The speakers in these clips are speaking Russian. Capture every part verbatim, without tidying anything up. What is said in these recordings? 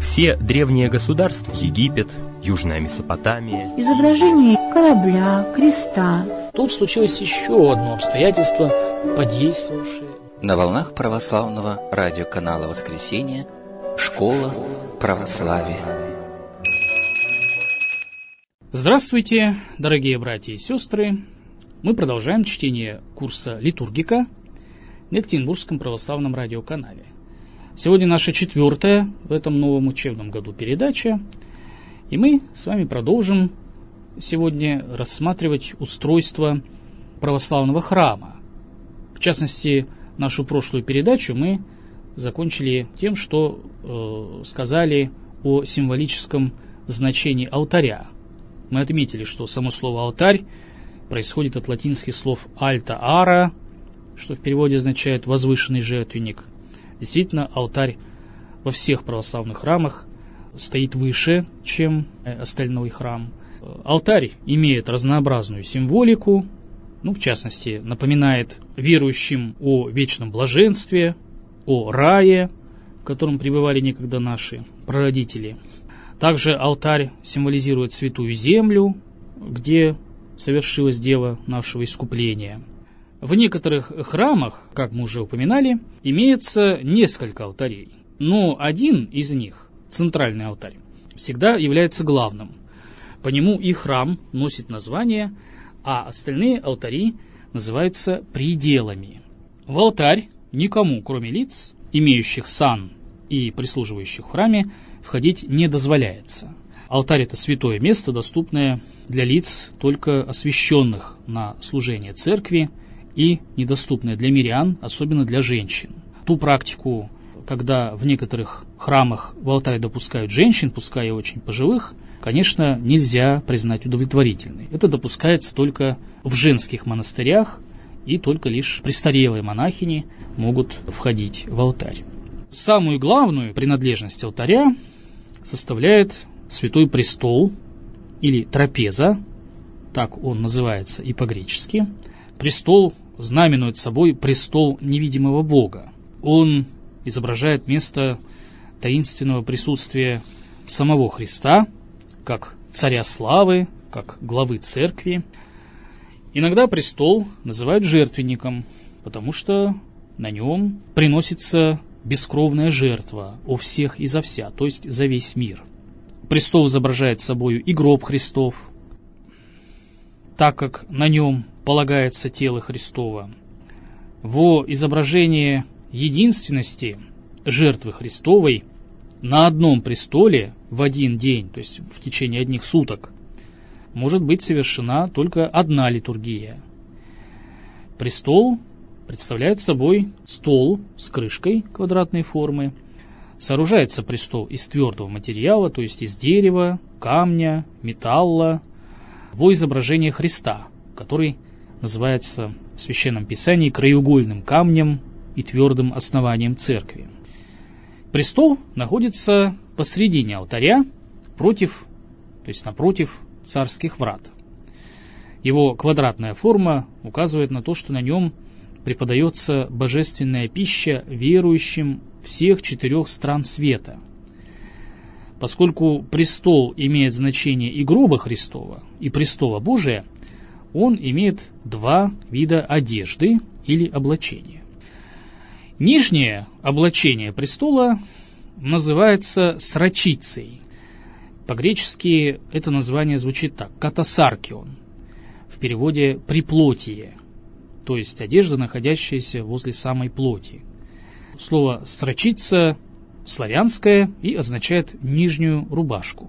Все древние государства, Египет, Южная Месопотамия, изображение корабля, креста. Тут случилось еще одно обстоятельство, подействовавшее. На волнах православного радиоканала «Воскресенье» «Школа православия». Здравствуйте, дорогие братья и сестры! Мы продолжаем чтение курса «Литургика» на Екатеринбургском православном радиоканале. Сегодня наша четвертая в этом новом учебном году передача, и мы с вами продолжим сегодня рассматривать устройство православного храма. В частности, нашу прошлую передачу мы закончили тем, что э, сказали о символическом значении алтаря. Мы отметили, что само слово «алтарь» происходит от латинских слов «alta ara», что в переводе означает «возвышенный жертвенник». Действительно, алтарь во всех православных храмах стоит выше, чем остальной храм. Алтарь имеет разнообразную символику, ну, в частности, напоминает верующим о вечном блаженстве, о рае, в котором пребывали некогда наши прародители. Также алтарь символизирует святую землю, где совершилось дело нашего искупления. В некоторых храмах, как мы уже упоминали, имеется несколько алтарей, но один из них, центральный алтарь, всегда является главным. По нему и храм носит название, а остальные алтари называются пределами. В алтарь никому, кроме лиц, имеющих сан и прислуживающих в храме, входить не дозволяется. Алтарь – это святое место, доступное для лиц, только освященных на служение церкви, и недоступное для мирян, особенно для женщин. Ту практику, когда в некоторых храмах в алтарь допускают женщин, пускай и очень пожилых, конечно, нельзя признать удовлетворительной. Это допускается только в женских монастырях, и только лишь престарелые монахини могут входить в алтарь. Самую главную принадлежность алтаря составляет Святой Престол или трапеза, так он называется и по-гречески. Престол знаменует собой престол невидимого Бога. Он изображает место таинственного присутствия самого Христа, как царя славы, как главы церкви. Иногда престол называют жертвенником, потому что на нем приносится бескровная жертва о всех и за вся, то есть за весь мир. Престол изображает собою и гроб Христов, так как на нем полагается тело Христово. Во изображение единственности жертвы Христовой на одном престоле в один день, то есть в течение одних суток, может быть совершена только одна литургия. Престол представляет собой стол с крышкой квадратной формы. Сооружается престол из твердого материала, то есть из дерева, камня, металла, во изображение Христа, который называется в Священном Писании краеугольным камнем и твердым основанием церкви. Престол находится посредине алтаря, против, то есть напротив царских врат. Его квадратная форма указывает на то, что на нем преподается божественная пища верующим всех четырех стран света. Поскольку престол имеет значение и гроба Христова, и престола Божия, он имеет два вида одежды или облачения. Нижнее облачение престола называется срачицей. По-гречески это название звучит так – катасаркион, в переводе «приплотие», то есть одежда, находящаяся возле самой плоти. Слово «срачица» славянское и означает нижнюю рубашку.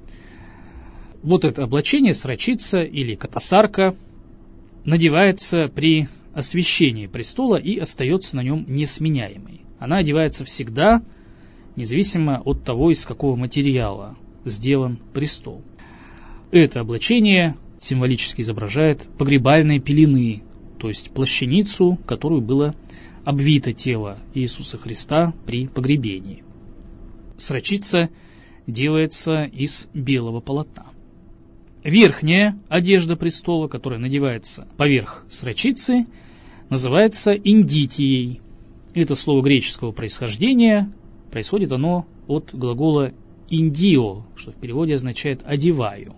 Вот это облачение, срачица или катасарка, надевается при освящении престола и остается на нем несменяемой. Она одевается всегда, независимо от того, из какого материала сделан престол. Это облачение символически изображает погребальные пелены, то есть плащаницу, которую было обвито тело Иисуса Христа при погребении. Срачица делается из белого полотна. Верхняя одежда престола, которая надевается поверх срачицы, называется индитией. Это слово греческого происхождения, Происходит оно от глагола «индио», что в переводе означает «одеваю».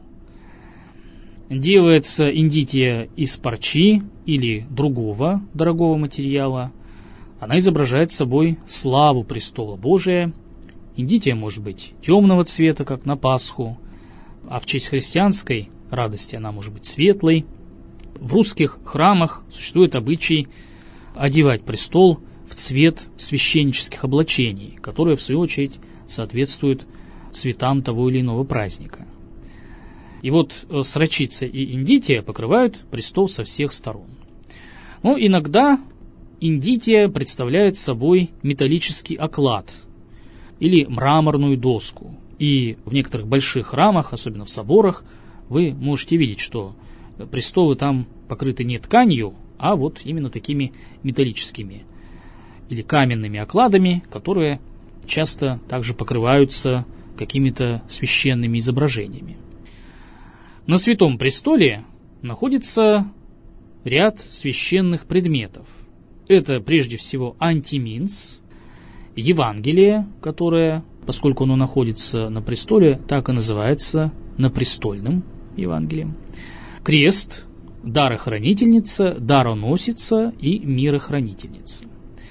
Делается индития из парчи или другого дорогого материала. Она изображает собой славу престола Божия. Индития может быть темного цвета, как на Пасху, а в честь христианской радости она может быть светлой. В русских храмах существует обычай одевать престол в цвет священнических облачений, которые, в свою очередь, соответствуют цветам того или иного праздника. И вот срочица и индития покрывают престол со всех сторон. Но иногда индития представляет собой металлический оклад или мраморную доску. И в некоторых больших храмах, особенно в соборах, вы можете видеть, что престолы там покрыты не тканью, а вот именно такими металлическими или каменными окладами, которые часто также покрываются какими-то священными изображениями. На Святом Престоле находится ряд священных предметов. Это прежде всего антиминс, Евангелие, которое, поскольку оно находится на престоле, так и называется напрестольным Евангелием, крест, дарохранительница, дароносица и мирохранительница.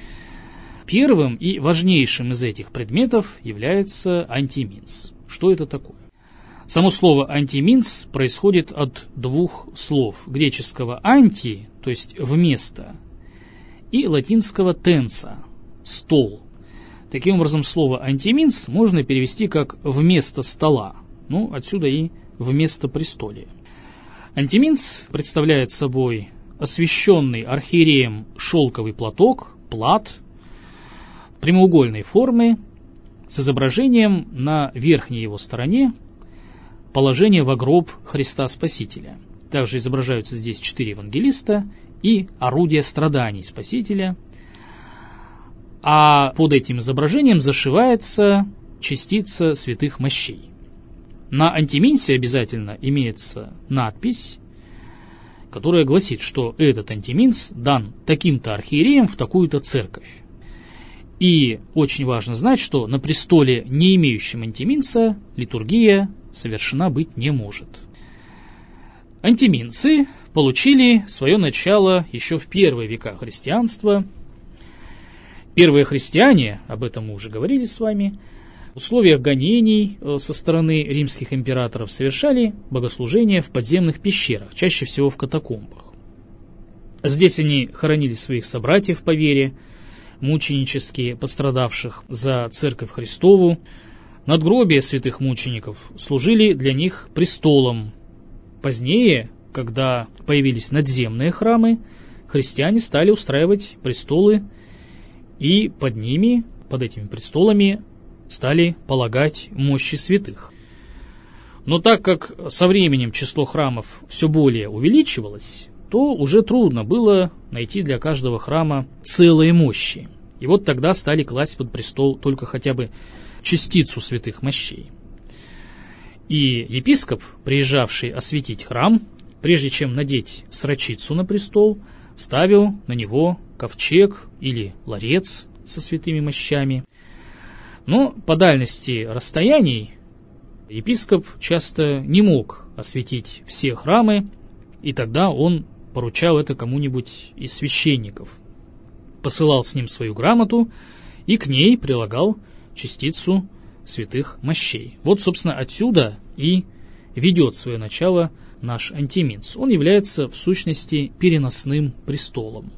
Первым и важнейшим из этих предметов является антиминс. Что это такое? Само слово «антиминс» происходит от двух слов греческого «анти», то есть «вместо», и латинского «tensa» – «стол». Таким образом, слово «антиминс» можно перевести как «вместо стола», ну, отсюда и «вместо престолия». Антиминс представляет собой освященный архиереем шелковый платок, плат, прямоугольной формы, с изображением на верхней его стороне положение во гроб Христа Спасителя. Также изображаются здесь четыре евангелиста и орудие страданий Спасителя. А под этим изображением зашивается частица святых мощей. На антиминсе обязательно имеется надпись, которая гласит, что этот антиминс дан таким-то архиереем в такую-то церковь. И очень важно знать, что на престоле, не имеющем антиминса, литургия совершена быть не может. Антиминцы получили свое начало еще в первые века христианства. Первые христиане, об этом мы уже говорили с вами, в условиях гонений со стороны римских императоров совершали богослужения в подземных пещерах, чаще всего в катакомбах. Здесь они хоронили своих собратьев по вере, мученически пострадавших за Церковь Христову. Надгробия святых мучеников служили для них престолом. Позднее, когда появились надземные храмы, христиане стали устраивать престолы, и под ними, под этими престолами, стали полагать мощи святых. Но так как со временем число храмов все более увеличивалось, то уже трудно было найти для каждого храма целые мощи. И вот тогда стали класть под престол только хотя бы частицу святых мощей. И епископ, приезжавший осветить храм, прежде чем надеть срочицу на престол, ставил на него ковчег или ларец со святыми мощами. Но по дальности расстояний епископ часто не мог осветить все храмы, и тогда он поручал это кому-нибудь из священников. Посылал с ним свою грамоту и к ней прилагал частицу святых мощей. Вот, собственно, отсюда и ведет свое начало наш антиминс. Он является, в сущности, переносным престолом.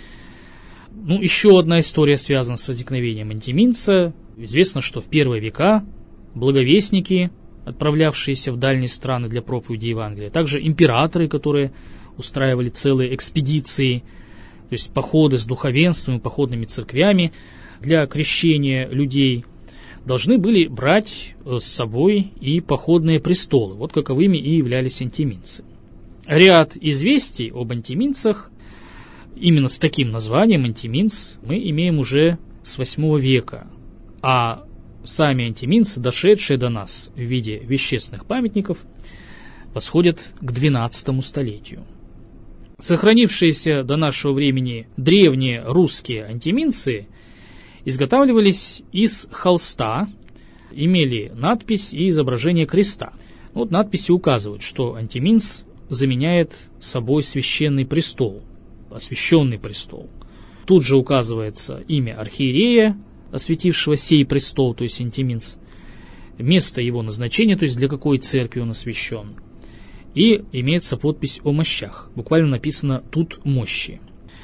Ну, еще одна история связана с возникновением антиминса. Известно, что в первые века благовестники, отправлявшиеся в дальние страны для проповеди Евангелия, также императоры, которые устраивали целые экспедиции, то есть походы с духовенством и походными церквями для крещения людей, должны были брать с собой и походные престолы. Вот каковыми и являлись антиминцы. Ряд известий об антиминцах, именно с таким названием антиминц, мы имеем уже с восьмого века. А сами антиминцы, дошедшие до нас в виде вещественных памятников, восходят к двенадцатому столетию. Сохранившиеся до нашего времени древние русские антиминцы изготавливались из холста, имели надпись и изображение креста. Вот надписи указывают, что антиминц заменяет собой священный престол, освященный престол. Тут же указывается имя архиерея, осветившего сей престол, то есть антиминц, место его назначения, то есть для какой церкви он освящен, и имеется подпись о мощах. Буквально написано «тут мощи».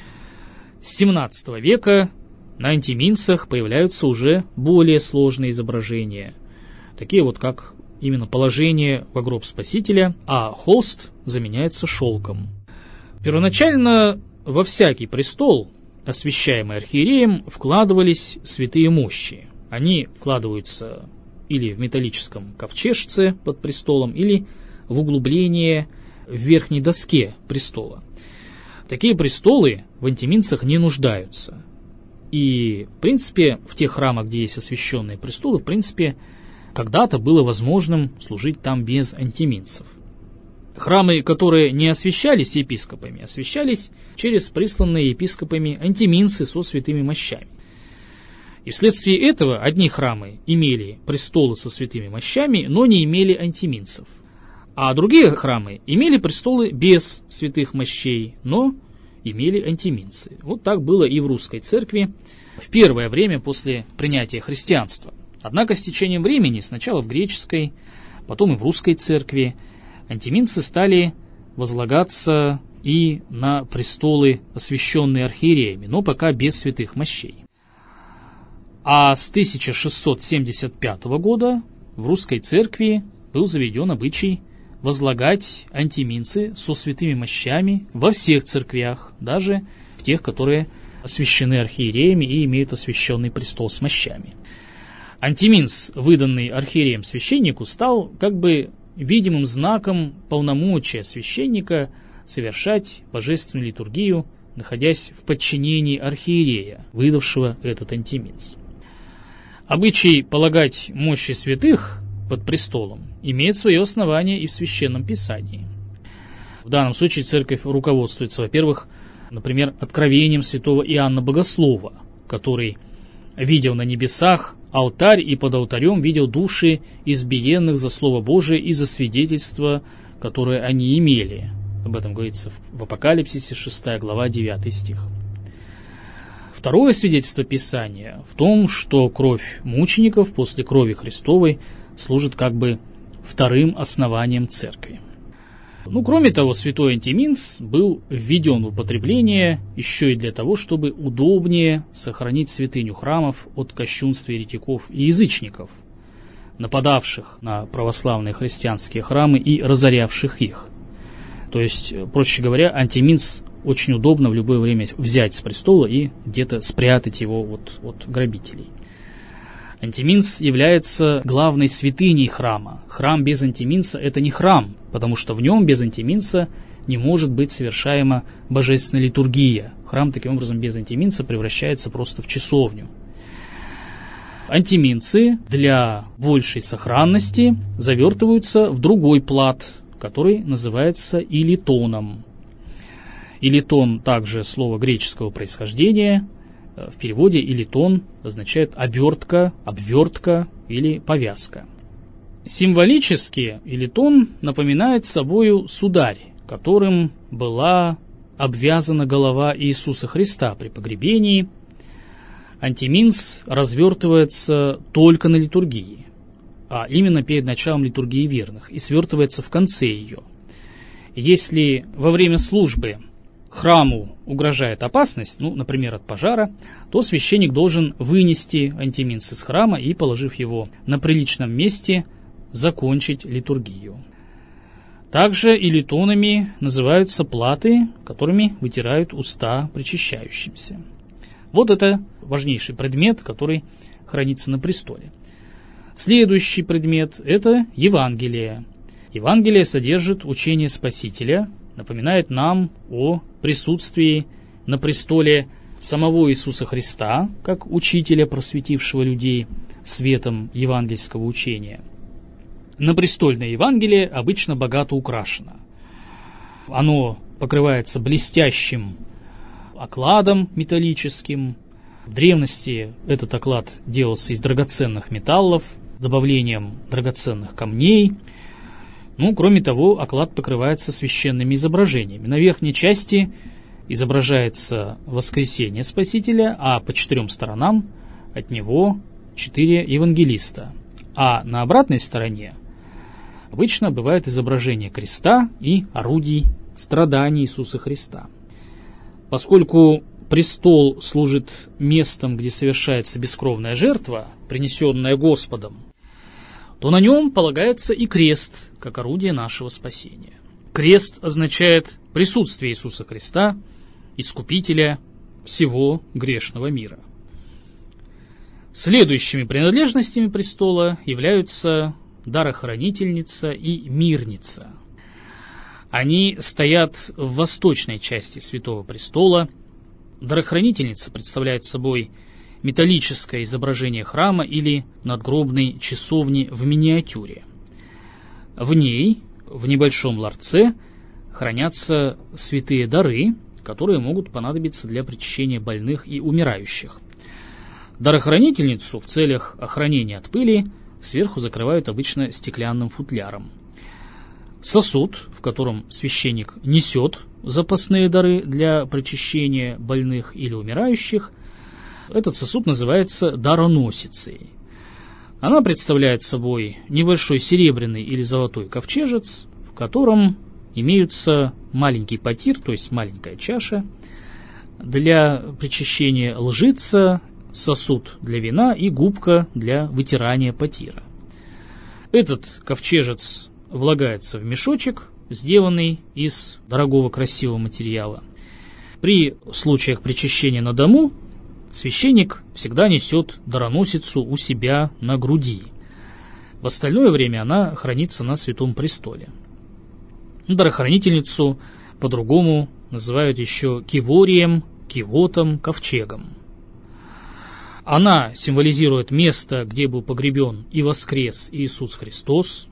С семнадцатого века на антиминцах появляются уже более сложные изображения, такие вот как именно положение во гроб Спасителя, а холст заменяется шелком. Первоначально во всякий престол, освящаемый архиереем, вкладывались святые мощи. Они вкладываются или в металлическом ковчежце под престолом, или в углубление в верхней доске престола. Такие престолы в антиминцах не нуждаются. И, в принципе, в тех храмах, где есть освященные престолы, в принципе, когда-то было возможным служить там без антиминцев. Храмы, которые не освящались епископами, освящались через присланные епископами антиминцы со святыми мощами. И вследствие этого одни храмы имели престолы со святыми мощами, но не имели антиминцев. А другие храмы имели престолы без святых мощей, но имели антиминцы. Вот так было и в русской церкви в первое время после принятия христианства. Однако с течением времени, сначала в греческой, потом и в русской церкви, антиминцы стали возлагаться и на престолы, освященные архиереями, но пока без святых мощей. А с тысяча шестьсот семьдесят пятого года в русской церкви был заведен обычай возлагать антиминцы со святыми мощами во всех церквях, даже в тех, которые освящены архиереями и имеют освященный престол с мощами. Антиминц, выданный архиереем священнику, стал как бы видимым знаком полномочия священника совершать божественную литургию, находясь в подчинении архиерея, выдавшего этот антиминц. Обычай полагать мощи святых под престолом имеет свое основание и в Священном Писании. В данном случае церковь руководствуется, во-первых, например, откровением святого Иоанна Богослова, который видел на небесах алтарь и под алтарем видел души избиенных за Слово Божие и за свидетельство, которое они имели. Об этом говорится в Апокалипсисе, шестая глава, девятый стих. Второе свидетельство Писания в том, что кровь мучеников после крови Христовой служит как бы вторым основанием церкви. Ну, кроме того, святой антиминц был введен в употребление еще и для того, чтобы удобнее сохранить святыню храмов от кощунства еретиков и язычников, нападавших на православные христианские храмы и разорявших их. То есть, проще говоря, антиминц очень удобно в любое время взять с престола и где-то спрятать его от, от грабителей. Антиминц является главной святыней храма. Храм без антиминца – это не храм, потому что в нем без антиминца не может быть совершаема божественная литургия. Храм таким образом без антиминца превращается просто в часовню. Антиминцы для большей сохранности завертываются в другой плат, который называется илитоном. Илитон также слово греческого происхождения. В переводе илитон означает обертка, обвертка или повязка. Символически илитон напоминает собою сударь, которым была обвязана голова Иисуса Христа при погребении. Антиминц развертывается только на литургии, а именно перед началом литургии верных, и свертывается в конце ее. Если во время службы храму угрожает опасность, ну, например, от пожара, то священник должен вынести антиминц из храма и, положив его на приличном месте, закончить литургию. Также илитонами называются платы, которыми вытирают уста причащающимся. Вот это важнейший предмет, который хранится на престоле. Следующий предмет – это Евангелие. Евангелие содержит учение Спасителя, напоминает нам о присутствии на престоле самого Иисуса Христа, как учителя, просветившего людей светом евангельского учения. Напрестольное Евангелие обычно богато украшено. Оно покрывается блестящим окладом металлическим, В древности этот оклад делался из драгоценных металлов, с добавлением драгоценных камней. Ну, кроме того, оклад покрывается священными изображениями. На верхней части изображается воскресение Спасителя, а по четырем сторонам от него четыре евангелиста. А на обратной стороне обычно бывает изображение креста и орудий страданий Иисуса Христа. Поскольку престол служит местом, где совершается бескровная жертва, принесенная Господом, то на нем полагается и крест, как орудие нашего спасения. Крест означает присутствие Иисуса Христа, Искупителя всего грешного мира. Следующими принадлежностями престола являются дарохранительница и мирница. Они стоят в восточной части Святого Престола. Дарохранительница представляет собой металлическое изображение храма или надгробной часовни в миниатюре. В ней, в небольшом ларце, хранятся святые дары, которые могут понадобиться для причащения больных и умирающих. Дарохранительницу в целях охранения от пыли сверху закрывают обычно стеклянным футляром. Сосуд, в котором священник несет запасные дары для причащения больных или умирающих, этот сосуд называется дароносицей. Она представляет собой небольшой серебряный или золотой ковчежец, в котором имеются маленький потир, то есть маленькая чаша, для причащения лжица, сосуд для вина и губка для вытирания потира. Этот ковчежец влагается в мешочек, сделанный из дорогого красивого материала. При случаях причащения на дому священник всегда несет дароносицу у себя на груди. В остальное время она хранится на Святом Престоле. Дарохранительницу по-другому называют еще киворием, кивотом, ковчегом. Она символизирует место, где был погребен и воскрес Иисус Христос,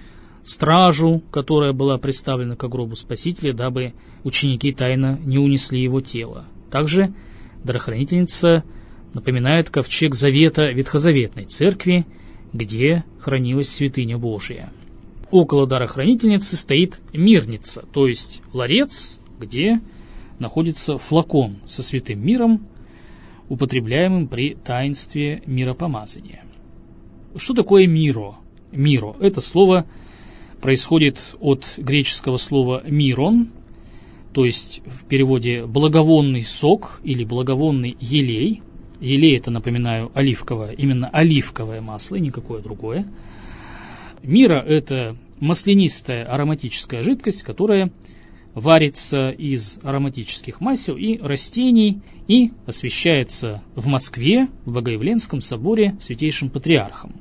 стражу, которая была приставлена к гробу Спасителя, дабы ученики тайно не унесли его тело. Также дарохранительница напоминает ковчег завета Ветхозаветной церкви, где хранилась святыня Божия. Около дарохранительницы стоит мирница, то есть ларец, где находится флакон со святым миром, употребляемым при таинстве миропомазания. Что такое миро? Миро – это слово происходит от греческого слова «мирон», то есть в переводе «благовонный сок» или «благовонный елей». Елей – это, напоминаю, оливковое, именно оливковое масло, никакое другое. Мира – это маслянистая ароматическая жидкость, которая варится из ароматических масел и растений и освящается в Москве, в Богоявленском соборе Святейшим Патриархом.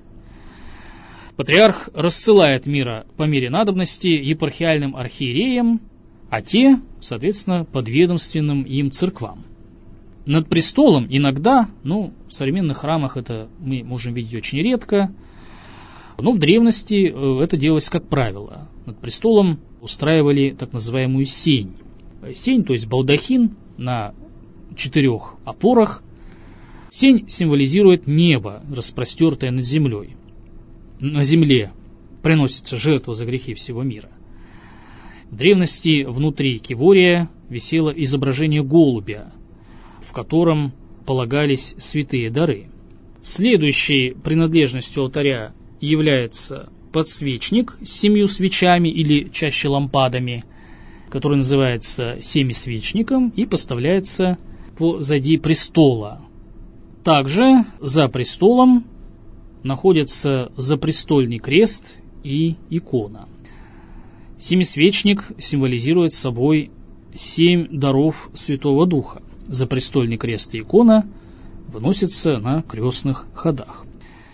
Патриарх рассылает мира по мере надобности епархиальным архиереям, а те, соответственно, подведомственным им церквам. Над престолом иногда, ну, в современных храмах это мы можем видеть очень редко, но в древности это делалось как правило. Над престолом устраивали так называемую сень. Сень, то есть балдахин на четырех опорах. Сень символизирует небо, распростертое над землей. На земле приносится жертва за грехи всего мира. В древности внутри кивория висело изображение голубя, в котором полагались святые дары. Следующей принадлежностью алтаря является подсвечник с семью свечами или чаще лампадами, который называется семисвечником и поставляется позади престола. Также за престолом находится запрестольный крест и икона. Семисвечник символизирует собой семь даров Святого Духа. Запрестольный крест и икона выносятся на крестных ходах.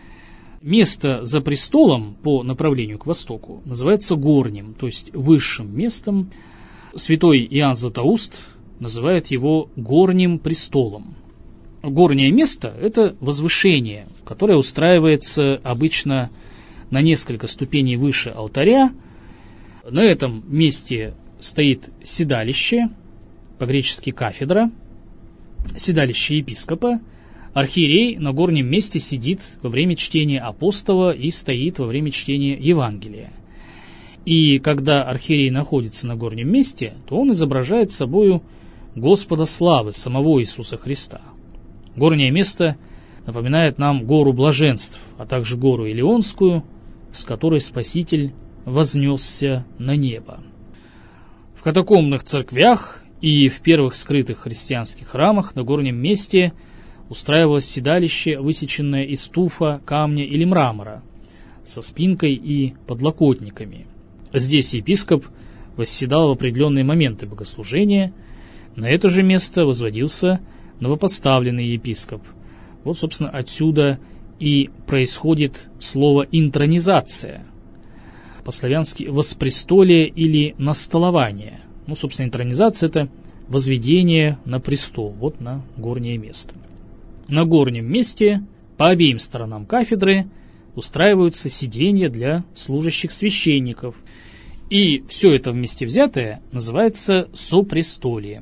Место за престолом по направлению к востоку называется горним, то есть высшим местом. Святой Иоанн Златоуст называет его горним престолом. Горнее место – это возвышение, которое устраивается обычно на несколько ступеней выше алтаря. На этом месте стоит седалище, по-гречески кафедра, седалище епископа, Архиерей на горнем месте сидит во время чтения апостола и стоит во время чтения Евангелия. И когда архиерей находится на горнем месте, то он изображает собою Господа славы, самого Иисуса Христа. Горнее место напоминает нам гору блаженств, а также гору Илионскую, с которой Спаситель вознесся на небо. В катакомбных церквях и в первых скрытых христианских храмах на горнем месте устраивалось седалище, высеченное из туфа, камня или мрамора, со спинкой и подлокотниками. Здесь епископ восседал в определенные моменты богослужения. На это же место возводился новопоставленный епископ. Вот, собственно, отсюда и происходит слово «интронизация». По-славянски «воспрестолие» или «настолование». Ну, собственно, интронизация – это возведение на престол, вот на горнее место. На горнем месте по обеим сторонам кафедры устраиваются сиденья для служащих священников. И все это вместе взятое называется сопрестолием.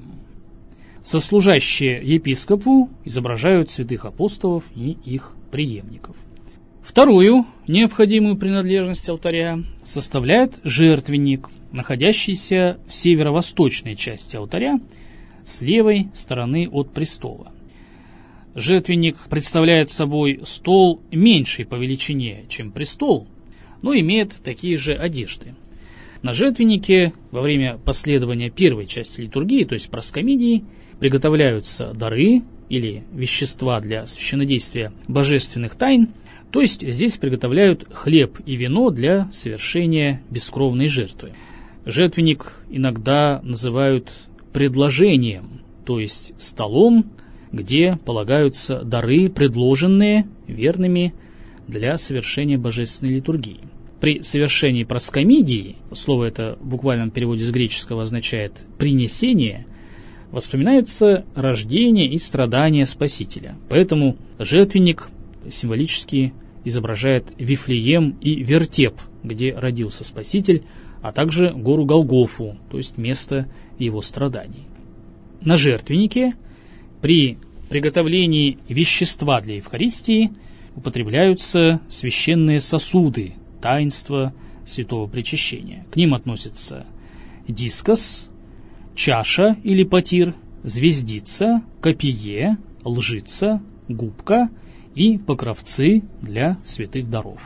Сослужащие епископу изображают святых апостолов и их преемников. Вторую необходимую принадлежность алтаря составляет жертвенник, находящийся в северо-восточной части алтаря с левой стороны от престола. Жертвенник представляет собой стол меньший по величине, чем престол, но имеет такие же одежды. На жертвеннике во время последования первой части литургии, то есть проскомидии, приготовляются дары или вещества для священнодействия божественных тайн, то есть здесь приготовляют хлеб и вино для совершения бескровной жертвы. Жертвенник иногда называют предложением, то есть столом, где полагаются дары, предложенные верными для совершения божественной литургии. При совершении проскомидии, слово это в буквальном переводе с греческого означает «принесение», воспоминаются рождение и страдания Спасителя. Поэтому жертвенник символически изображает Вифлеем и вертеп, где родился Спаситель, а также гору Голгофу, то есть место его страданий. На жертвеннике при приготовлении вещества для Евхаристии употребляются священные сосуды, таинства святого причащения. К ним относятся дискос, чаша или потир, звездица, копье, лжица, губка и покровцы для святых даров.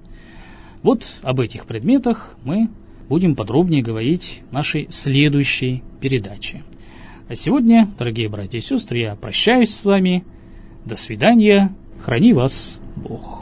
Вот об этих предметах мы будем подробнее говорить в нашей следующей передаче. А сегодня, дорогие братья и сестры, я прощаюсь с вами. До свидания. Храни вас Бог.